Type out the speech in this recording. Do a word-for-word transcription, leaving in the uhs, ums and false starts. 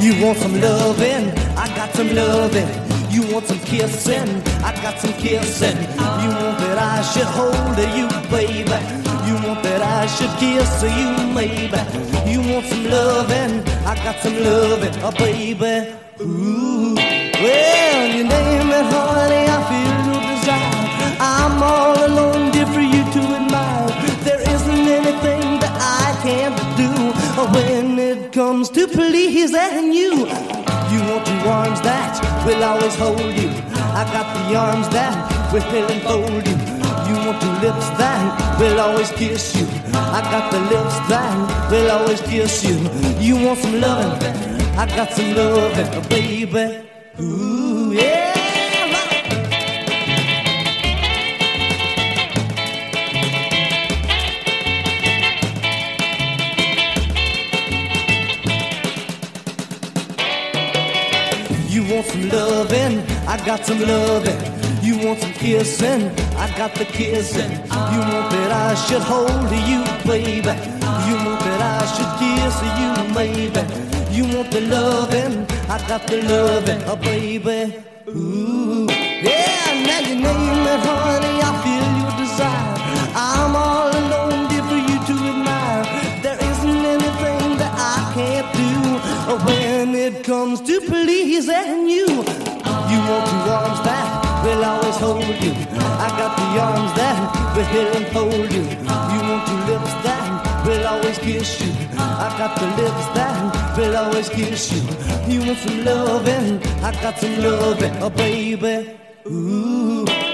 You want some loving? I got some loving. You want some kissing? I got some kissing. You want that I should hold you, baby? You want that I should kiss you, maybe? You want some loving? I got some loving, oh baby. Ooh, well, you name it, honey, I feel your desire. I'm all alone, dear, for you to admire. There isn't anything that I can't do when it comes to pleasing you. You want two arms that will always hold you. I got the arms that will enfold you. You want two lips that will always kiss you. I got the lips that will always kiss you. You want some loving? I got some loving, baby. Ooh, yeah. You want some loving? I got some loving. You want some kissing? I got the kissing. You want that I should hold you, baby? You want that I should kiss you, maybe? You want the loving? I got the loving, oh baby. Ooh, yeah, now you name it, honey, I feel your desire. I'm all alone, dear, for you to admire. There isn't anything that I can't do when it comes to pleasing you. You want two arms that will always hold you. I got the arms that will enfold you. You want two lips that will always kiss you. I got the lips that will always kiss you. You want some loving? I got some loving, oh baby. Ooh.